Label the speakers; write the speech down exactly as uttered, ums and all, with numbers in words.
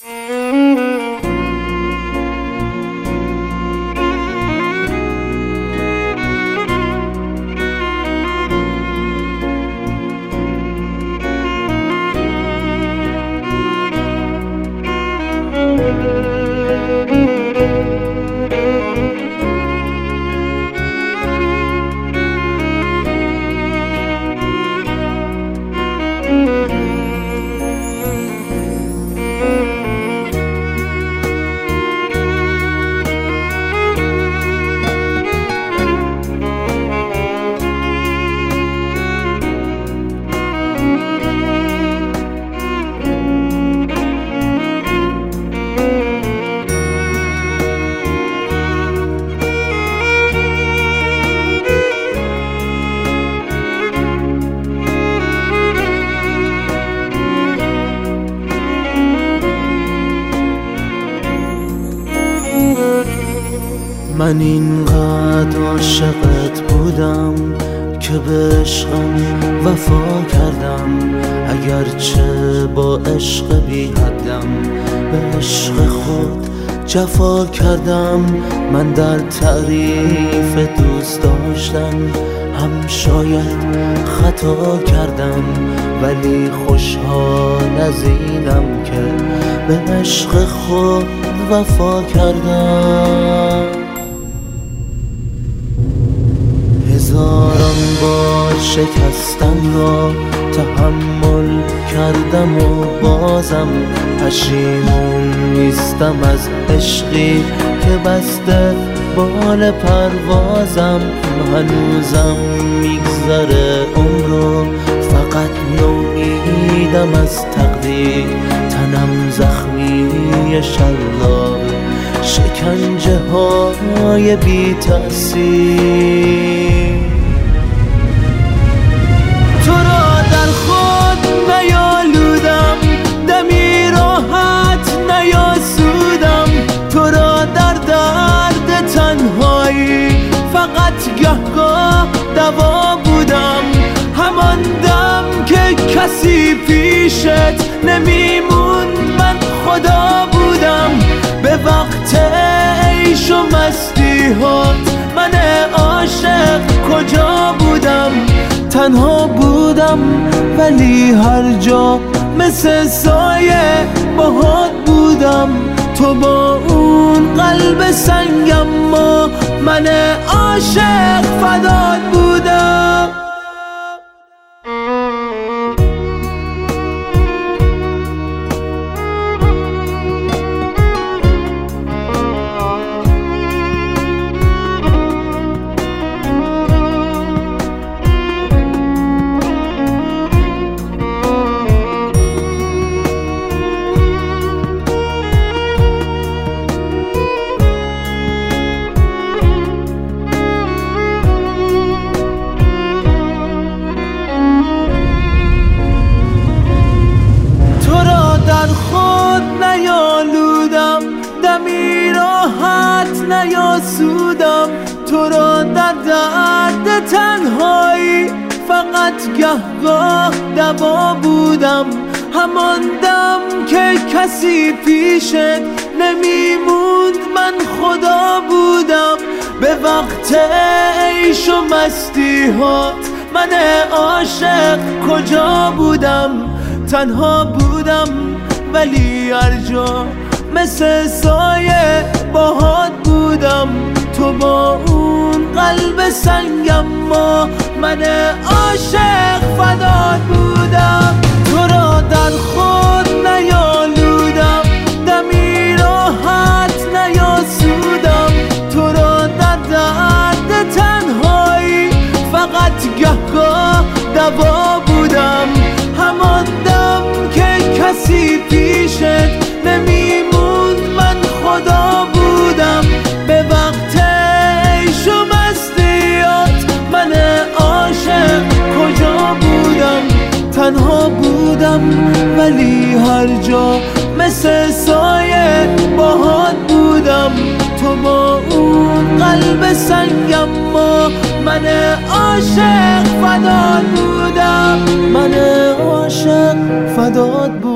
Speaker 1: من اینقدر عاشقت بودم که به عشقم وفا کردم، اگرچه با عشق بی حدم به عشق خود جفا کردم. من در تعریف دوست داشتن هم شاید خطا کردم، ولی خوشحال از اینم که به عشق خود وفا کردم. هزاران بار شکستن را تحمل کردم و بازم پشیمون نیستم از عشقی که بسته بال پروازم. هنوزم میگذره عمرو فقط نومیدم از تقدیر، تنم زخمی شلاق شکنجه های بی تأثیر. تو را در خود نیالودم، دمی راحت نیاسودم، تو را در درد تنهایی فقط گهگاه دوا بودم. همان دم که کسی پیشت نمیموند من خدا بودم. به وقت عیش و مستی هات من عاشق کجا بودم؟ تنها بودم ولی هر جا مثل سایه باهات بودم. تو با اون قلب سنگم ما من عاشق فدات بودم. دمی راحت نیاسودم، تو را در درد تنهایی فقط گهگاه دوا بودم. همان دم که کسی پیشت نمیموند من خدا بودم. به وقت عیش و مستی هات من عاشق کجا بودم؟ تنها بودم ولی هر جا مثل سایه باهات بودم. تو با اون قلب سنگم ما من عاشق فدات بودم. تو را در خود نیالودم، دمی راحت نیاسودم، تو را در درد تنهایی فقط گهگاه دوا بودم. همان دم که کسی پیشت نمیموند من خدا بودم. به وقت عیش و مستیات من عاشق کجا بودم؟ تنها بودم ولی هر جا مثل سایه باهات بودم. تو با اون قلب سنگم ما من عاشق فدات بودم. من عاشق فدات بودم.